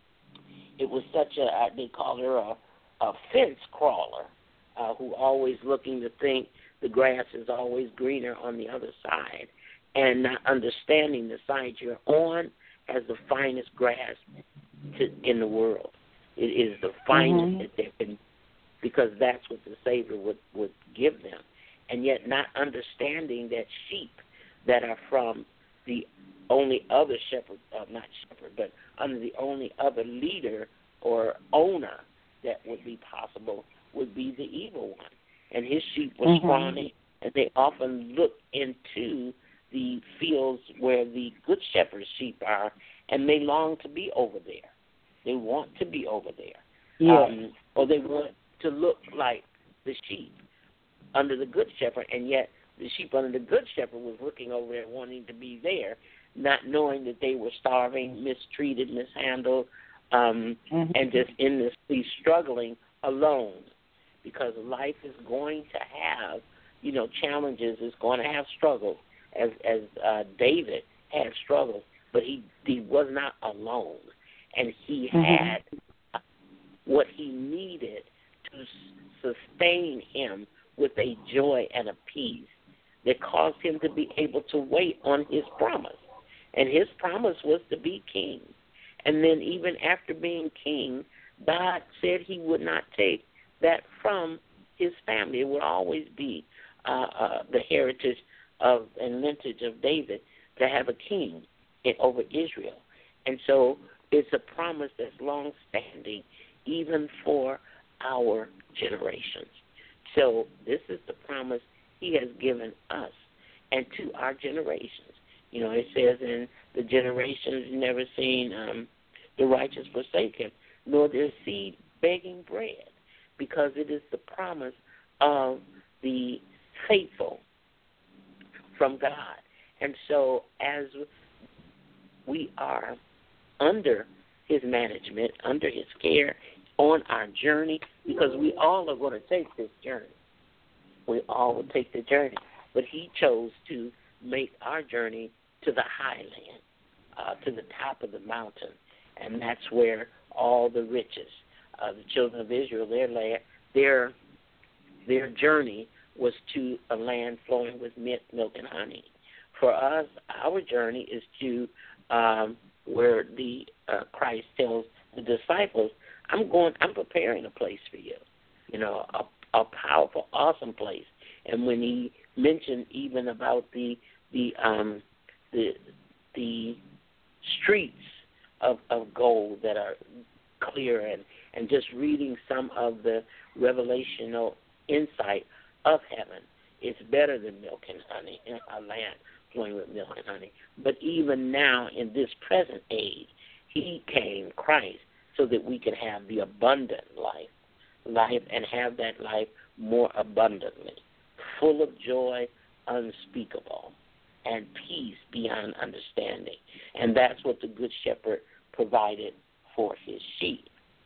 it was such a, they call her a, a fence crawler, uh, who always looking to think the grass is always greener on the other side, and not understanding the side you're on as the finest grass to, in the world. It is the finest mm-hmm. that there can, because that's what the Savior would, would give them. And yet not understanding that sheep that are from the only other shepherd, uh, not shepherd, but under the only other leader or owner that would be possible would be the evil one. And his sheep were mm-hmm. scrawny, and they often look into the fields where the good shepherd's sheep are, and they long to be over there. They want to be over there. Yeah. Um, or they want to look like the sheep under the good shepherd, and yet the sheep under the good shepherd was looking over there wanting to be there, not knowing that they were starving, mistreated, mishandled, um, mm-hmm. and just endlessly struggling alone, because life is going to have, you know, challenges, is going to have struggles, as as uh, David had struggles, but he, he was not alone, and he mm-hmm. had what he needed to sustain him with a joy and a peace that caused him to be able to wait on his promise. And his promise was to be king. And then even after being king, God said he would not take that from his family. It would always be uh, uh, the heritage of and lineage of David to have a king in, over Israel. And so it's a promise that's long-standing even for our generations. So this is the promise he has given us and to our generations. You know, it says in the generations you've never seen um, the righteous forsaken, nor their seed begging bread, because it is the promise of the faithful from God. And so as we are under his management, under his care, on our journey, because we all are going to take this journey. We all will take the journey. But he chose to make our journey to the highland, uh, to the top of the mountain, and that's where all the riches, uh, the children of Israel, their land, their their journey was to a land flowing with milk and honey. For us, our journey is to um, where the uh, Christ tells the disciples, "I'm going. I'm preparing a place for you. You know, a, a powerful, awesome place." And when he mentioned even about the the um, the the streets of, of gold that are clear, and, and just reading some of the revelational insight of heaven, it's better than milk and honey, in a land flowing with milk and honey. But even now, in this present age, he came, Christ, so that we can have the abundant life, life and have that life more abundantly, full of joy unspeakable and peace beyond understanding. And that's what the Good Shepherd provided for his sheep.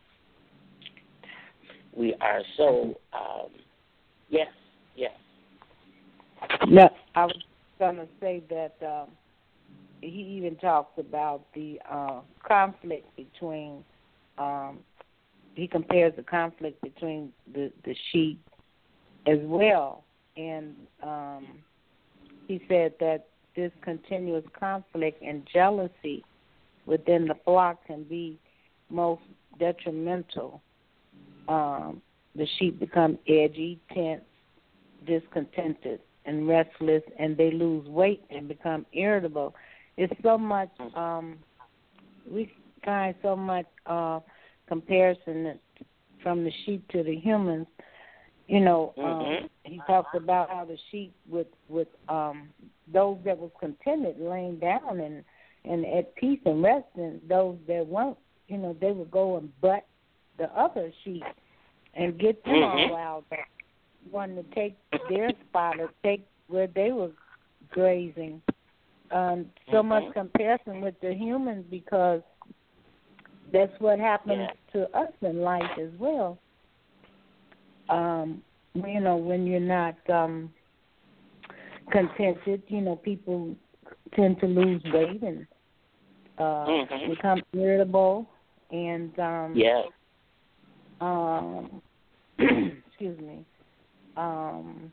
We are so, um, yes, yes. No, I was going to say that um, he even talks about the uh, conflict between, um, he compares the conflict between the, the sheep as well. And um, he said that this continuous conflict and jealousy within the flock can be most detrimental. Um, the sheep become edgy, tense, discontented, and restless, and they lose weight and become irritable. It's so much, um, we find so much uh, comparison from the sheep to the humans. You know, um, mm-hmm. he talks about how the sheep with with um, those that was contented, laying down and, and at peace and resting, those that weren't, you know, they would go and butt the other sheep and get them mm-hmm. all riled up, wanting to take their spot or take where they were grazing. Um, so mm-hmm. much comparison with the humans, because that's what happens yeah. to us in life as well. Um, you know, when you're not um, contented, you know, people tend to lose weight and uh, mm-hmm. become irritable, and um, yeah. um, excuse me. Um,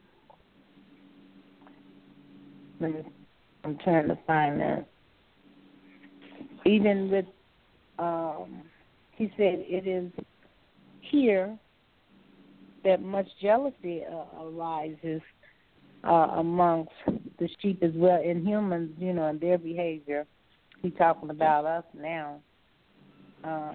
let me, I'm trying to find that. Even with, um, he said, it is here that much jealousy uh, arises uh, amongst the sheep as well, in humans, you know, and their behavior. He's talking about us now. Uh,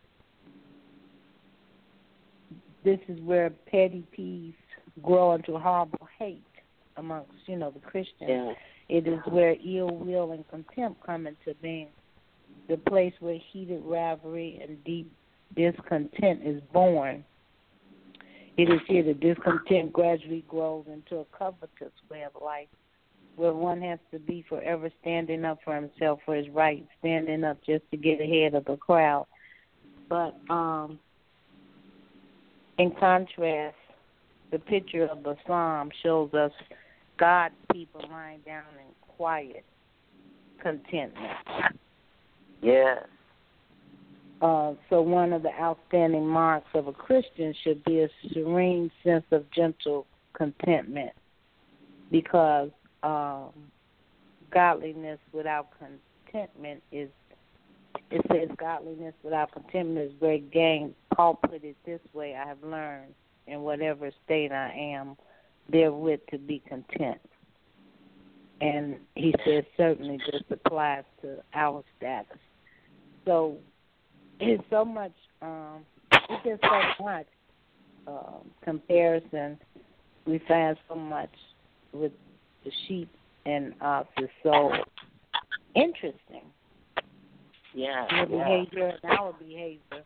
this is where petty peeves grow into horrible hate amongst, you know, the Christians. Yeah. It is where ill will and contempt come into being, the place where heated rivalry and deep discontent is born. It is here that discontent gradually grows into a covetous way of life, where one has to be forever standing up for himself, for his rights, standing up just to get ahead of the crowd. But um, in contrast, the picture of the psalm shows us God's people lying down in quiet contentment. Yes. Uh, so one of the outstanding marks of a Christian should be a serene sense of gentle contentment, because um, godliness without contentment is, it says godliness without contentment is great gain. Paul put it this way: I have learned in whatever state I am therewith to be content. And he says certainly this applies to our status. So it's so much, um, it's just so much um, comparison. We find so much with the sheep and us is so interesting. Yeah. Their yeah. behavior and our behavior.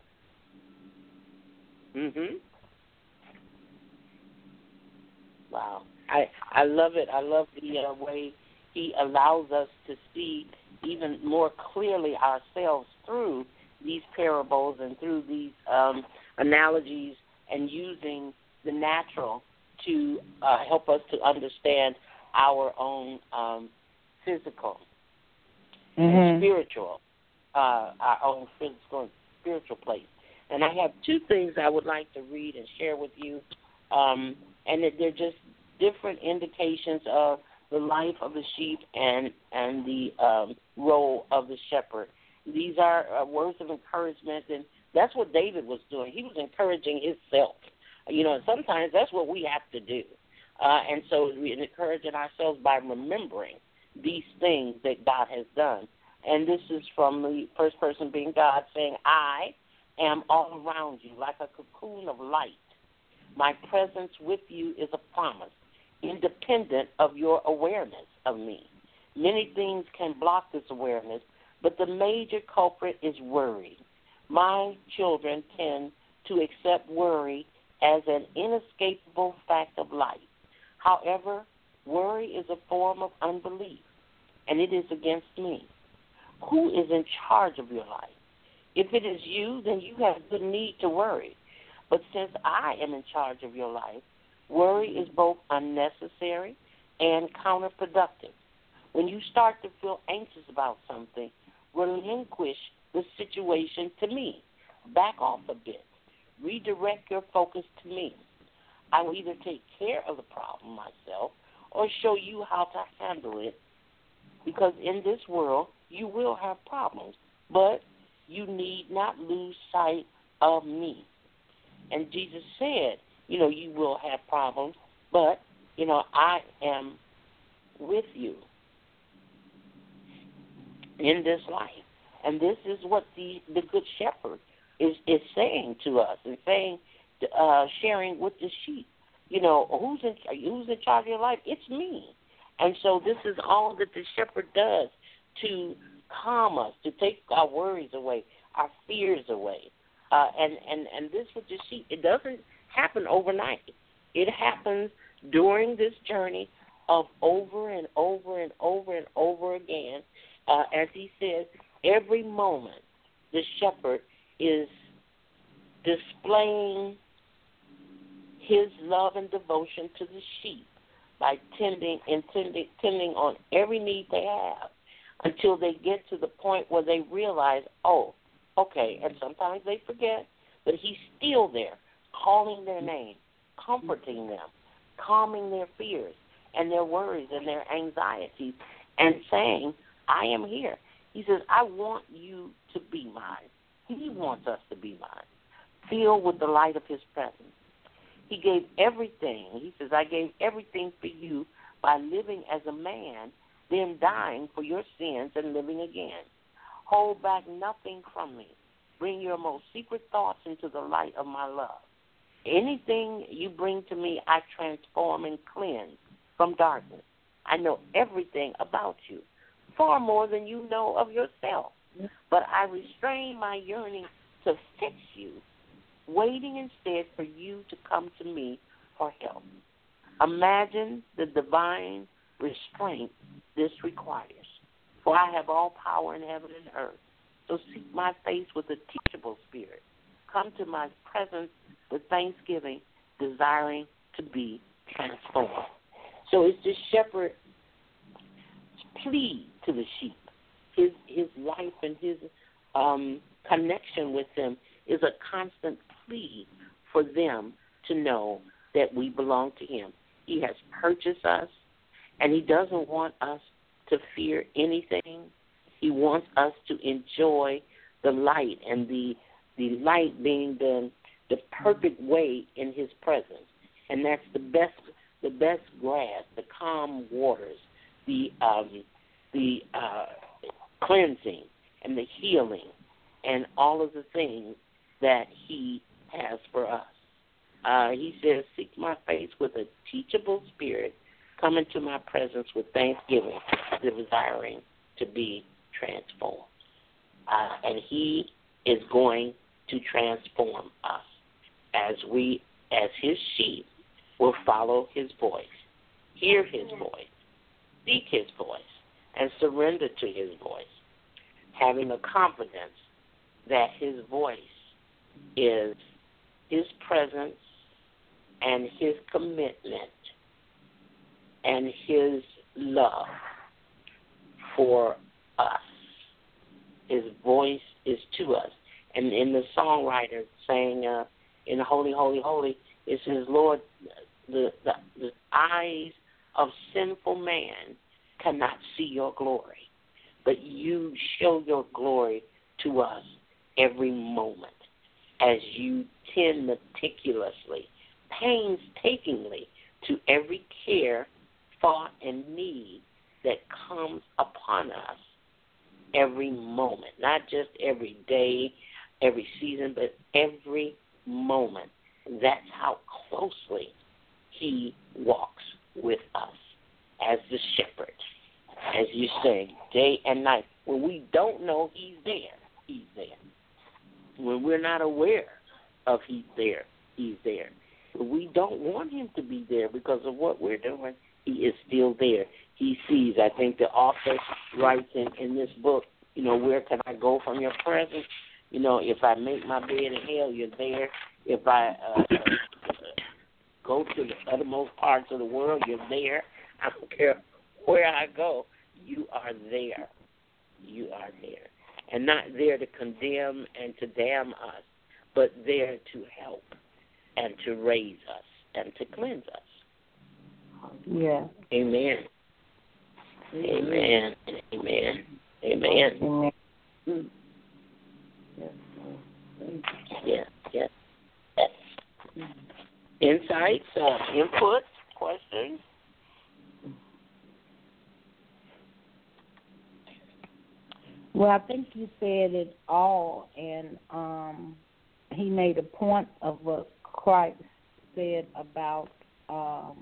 Mhm. Wow. I I love it. I love the uh, way he allows us to see even more clearly ourselves through these parables and through these um, analogies and using the natural to uh, help us to understand our own um, physical mm-hmm. and spiritual, uh, our own physical and spiritual place. And I have two things I would like to read and share with you, um, and they're just different indications of the life of the sheep and and the um, role of the shepherd. These are uh, words of encouragement, and that's what David was doing. He was encouraging himself. You know, sometimes that's what we have to do. Uh, and so we're encouraging ourselves by remembering these things that God has done. And this is from the first person being God saying, I am all around you like a cocoon of light. My presence with you is a promise, independent of your awareness of me. Many things can block this awareness, but the major culprit is worry. My children tend to accept worry as an inescapable fact of life. However, worry is a form of unbelief, and it is against me. Who is in charge of your life? If it is you, then you have good need to worry. But since I am in charge of your life, worry is both unnecessary and counterproductive. When you start to feel anxious about something, relinquish the situation to me. Back off a bit. Redirect your focus to me. I will either take care of the problem myself or show you how to handle it, because in this world you will have problems, but you need not lose sight of me. And Jesus said, you know, you will have problems, but, you know, I am with you in this life. And this is what the, the Good Shepherd is, is saying to us and saying, uh, sharing with the sheep. You know, who's in, who's in charge of your life? It's me. And so this is all that the shepherd does to calm us, to take our worries away, our fears away. Uh, and, and, and this with the sheep, it doesn't happen overnight. It happens during this journey of over and over and over and over again. Uh, as he says, every moment the shepherd is displaying his love and devotion to the sheep by tending and tending, tending on every need they have until they get to the point where they realize, oh, okay, and sometimes they forget, but he's still there, calling their name, comforting them, calming their fears and their worries and their anxieties, and saying, I am here. He says, I want you to be mine. He wants us to be mine, filled with the light of his presence. He gave everything. He says, I gave everything for you by living as a man, then dying for your sins and living again. Hold back nothing from me. Bring your most secret thoughts into the light of my love. Anything you bring to me, I transform and cleanse from darkness. I know everything about you, far more than you know of yourself. But I restrain my yearning to fix you, waiting instead for you to come to me for help. Imagine the divine restraint this requires. For I have all power in heaven and earth. So seek my face with a teachable spirit. Come to my presence with thanksgiving, desiring to be transformed. So it's the shepherd's plea to the sheep. His his life and his um, connection with them is a constant plea for them to know that we belong to him. He has purchased us, and he doesn't want us to fear anything. He wants us to enjoy the light, and the the light being the the perfect way in his presence, and that's the best the best grass, the calm waters, the um, the uh, cleansing and the healing, and all of the things that he has for us. Uh, he says, seek my face with a teachable spirit, come into my presence with thanksgiving, desiring to be transformed. Uh, and he is going to transform us as we, as his sheep, will follow his voice, hear his voice, seek his voice, and surrender to his voice, having the confidence that his voice is his presence and his commitment and his love for us. His voice is to us. And in the songwriter saying, uh, in Holy, Holy, Holy, it says, Lord, the, the, the eyes of sinful man cannot see your glory, but you show your glory to us every moment as you tend meticulously, painstakingly to every care, thought, and need that comes upon us every moment, not just every day, every season, but every moment. That's how closely he walks with us as the shepherd, as you say, day and night. When we don't know he's there, he's there. When we're not aware of he's there, he's there. When we don't want him to be there because of what we're doing, he is still there. He sees. I think the author writes in, in this book, you know, where can I go from your presence? You know, if I make my bed in hell, you're there. If I uh, go to the uttermost parts of the world, you're there. I don't care where I go, you are there. You are there. And not there to condemn and to damn us, but there to help and to raise us and to cleanse us. Yeah. Amen. Amen. Amen. Amen. Amen. Yes, yes. yes. Insights, uh, input, questions? Well, I think you said it all, and um, he made a point of what Christ said about um,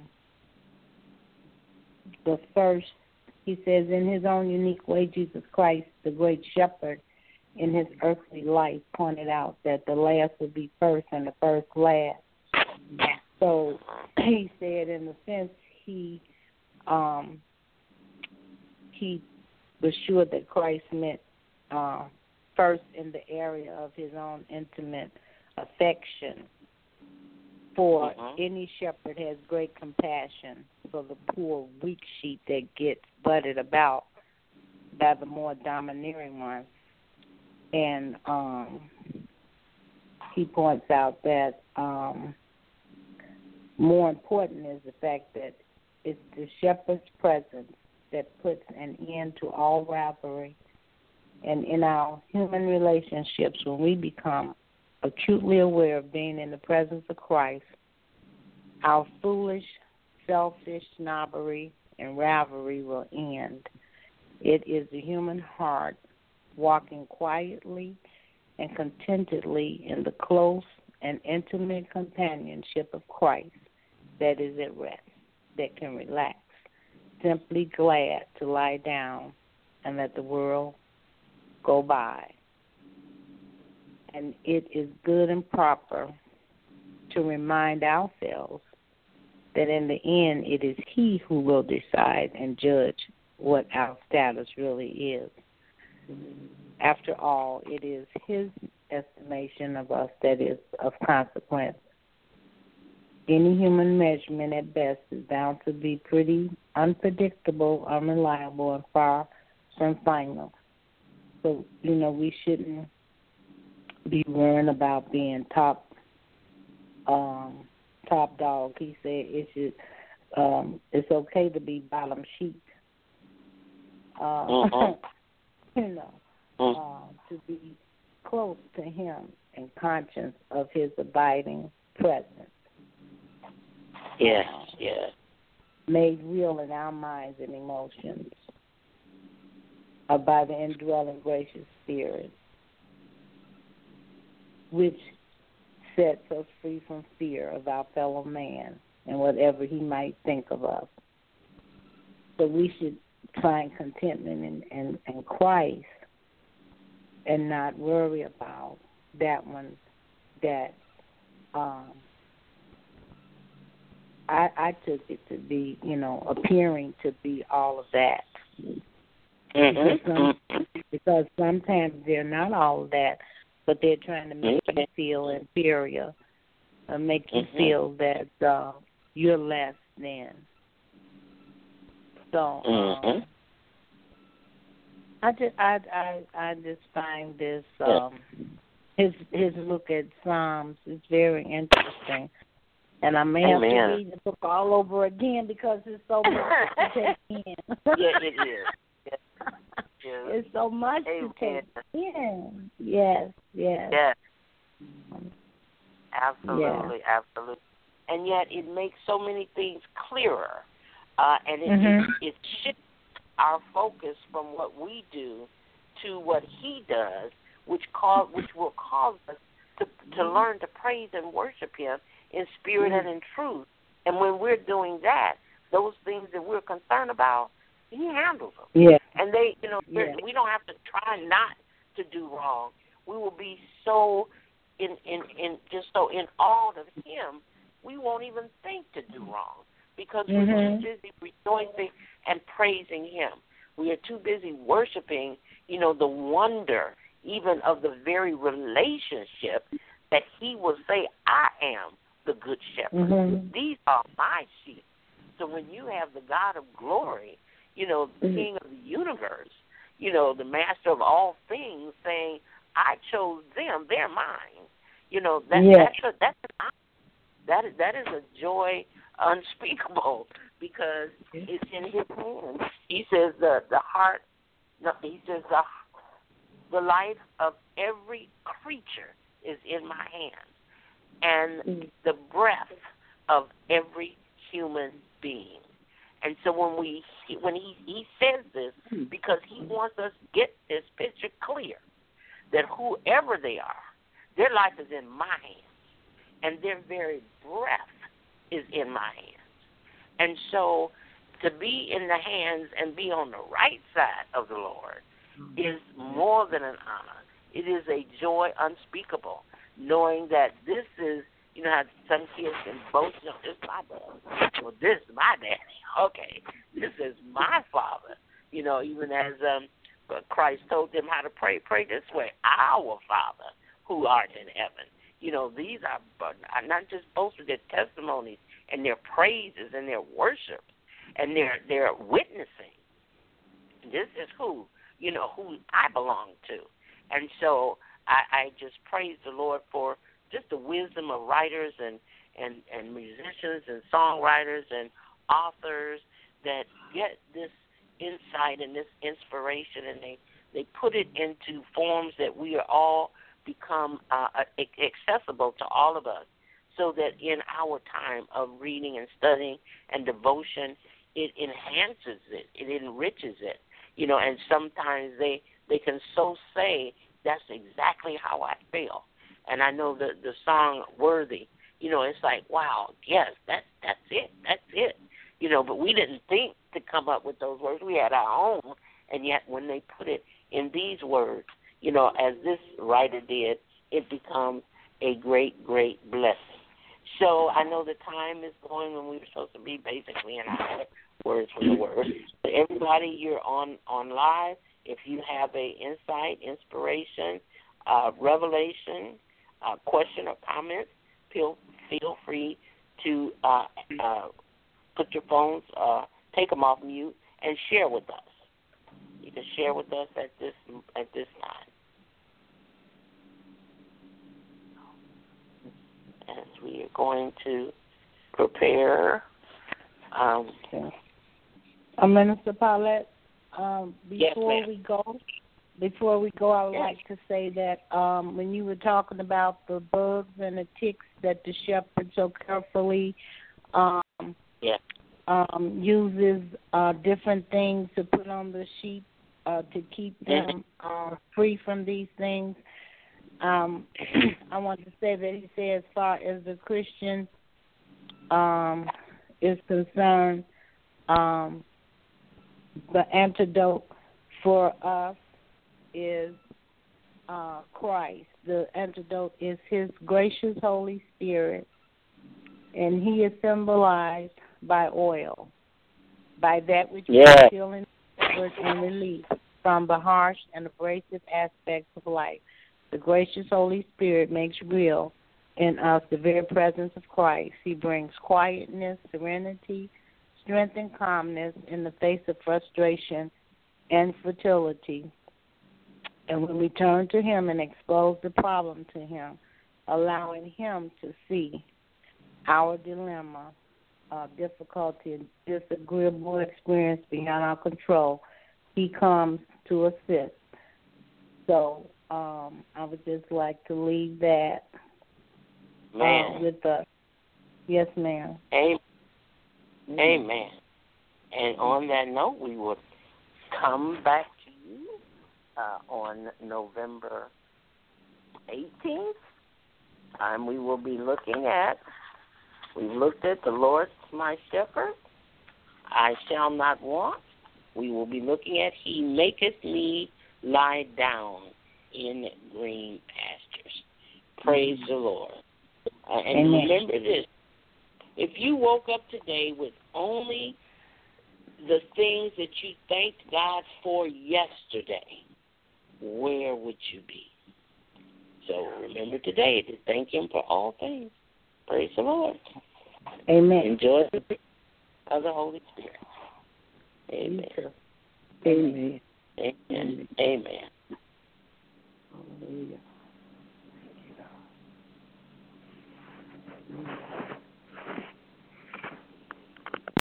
the first. He says, in his own unique way, Jesus Christ, the great shepherd, in his earthly life, pointed out that the last would be first and the first last. So he said, in a sense, he um, he was sure that Christ meant uh, first in the area of his own intimate affection. For uh-huh. any shepherd has great compassion for the poor, weak sheep that gets butted about by the more domineering ones. And um, he points out that um, more important is the fact that it's the shepherd's presence that puts an end to all rivalry. And in our human relationships, when we become acutely aware of being in the presence of Christ, our foolish, selfish snobbery and rivalry will end. It is the human heart walking quietly and contentedly in the close and intimate companionship of Christ that is at rest, that can relax, simply glad to lie down and let the world go by. And it is good and proper to remind ourselves that in the end it is he who will decide and judge what our status really is. After all, it is his estimation of us that is of consequence. Any human measurement at best is bound to be pretty unpredictable, unreliable, and far from final. So, you know, we shouldn't be worrying about being top um, top dog. He said it should. Um, it's okay to be bottom sheep. Uh, uh-huh. you know, uh, to be close to him and conscious of his abiding presence. Yes, yes. Made real in our minds and emotions uh, by the indwelling gracious Spirit, which sets us free from fear of our fellow man and whatever he might think of us. So we should find contentment in, in, in Christ and not worry about that one that um, I, I took it to be, you know, appearing to be all of that. Mm-hmm. Because, some, because sometimes they're not all of that, but they're trying to make you feel inferior uh, make you mm-hmm. feel that uh, you're less than. So mm-hmm. um, I just I I I just find this um, his his look at Psalms is very interesting, and I may have Amen. to read the book all over again because it's so much to take in. Yeah, it is. Yes. Yes. It's so much Amen. to take in. Yes, yes. Yes. Absolutely, yeah. absolutely. And yet it makes so many things clearer, uh, and it, mm-hmm. it, it shifts our focus from what we do to what he does, which cause, which will cause us to, to learn to praise and worship him in spirit mm-hmm. and in truth. And when we're doing that, those things that we're concerned about, he handles them. Yeah. And they, you know, yeah. we don't have to try not to do wrong. We will be so in, in, in just so in awe of him, we won't even think to do wrong because mm-hmm. we're too busy rejoicing and praising him. We are too busy worshiping, you know, the wonder even of the very relationship that he will say, I am the good shepherd. Mm-hmm. These are my sheep. So when you have the God of glory, you know, the mm-hmm. King of the universe, you know, the master of all things saying, I chose them, they're mine. You know, that, yeah. that's a, that's an That is that is a joy unspeakable because it's in his hands. He says the the heart. No, he says the the life of every creature is in my hands, and mm-hmm. the breath of every human being. And so when we when he he says this because he wants us to get this picture clear that whoever they are, their life is in my hands. And their very breath is in my hands. And so to be in the hands and be on the right side of the Lord is more than an honor. It is a joy unspeakable, knowing that this is, you know how some kids can boast, you know, this is my daddy. Well, this is my daddy. Okay, this is my father. You know, even as um, Christ told them how to pray, pray this way, our Father who art in heaven. You know, these are not just boasting their testimonies and their praises and their worship and their their witnessing. This is who, you know, who I belong to. And so I, I just praise the Lord for just the wisdom of writers and, and, and musicians and songwriters and authors that get this insight and this inspiration and they, they put it into forms that we are all become uh, accessible to all of us so that in our time of reading and studying and devotion, it enhances it, it enriches it, you know, and sometimes they, they can so say, that's exactly how I feel. And I know the, the song Worthy, you know, it's like, wow, yes, that, that's it, that's it, you know, but we didn't think to come up with those words. We had our own, and yet when they put it in these words, you know, as this writer did, it becomes a great, great blessing. So I know the time is going when we were supposed to be basically in our words for the word. But everybody, you're on, on live. If you have a insight, inspiration, uh, revelation, uh, question or comment, feel, feel free to uh, uh, put your phones, uh, take them off mute, and share with us. You can share with us at this at this time. As we are going to prepare. Um, okay. uh, Minister Paulette, um, before yes, we go, before we go, I would yes. like to say that um, when you were talking about the bugs and the ticks that the shepherd so carefully um, yes. um, uses uh, different things to put on the sheep uh, to keep them uh, free from these things. Um, I want to say that he said as far as the Christian um, is concerned, um, the antidote for us is uh, Christ. The antidote is his gracious Holy Spirit, and he is symbolized by oil, by that which yes. brings healing and relief from the harsh and abrasive aspects of life. The gracious Holy Spirit makes real in us the very presence of Christ. He brings quietness, serenity, strength, and calmness in the face of frustration and fertility. And when we turn to him and expose the problem to him, allowing him to see our dilemma, uh, difficulty, and disagreeable experience beyond our control, he comes to assist. So um, I would just like to leave that uh, with us. Yes, ma'am. Amen. Amen. And on that note, we will come back to you uh, on November eighteenth. And we will be looking at, we looked at the Lord's my shepherd, I shall not want. We will be looking at he maketh me lie down in green pastures. Praise the Lord. Uh, and Amen. remember this, if you woke up today with only the things that you thanked God for yesterday, where would you be? So remember today to thank him for all things. Praise the Lord. Amen. Enjoy the gift of the Holy Spirit. Amen. Amen. Amen. Amen. Amen. Hallelujah.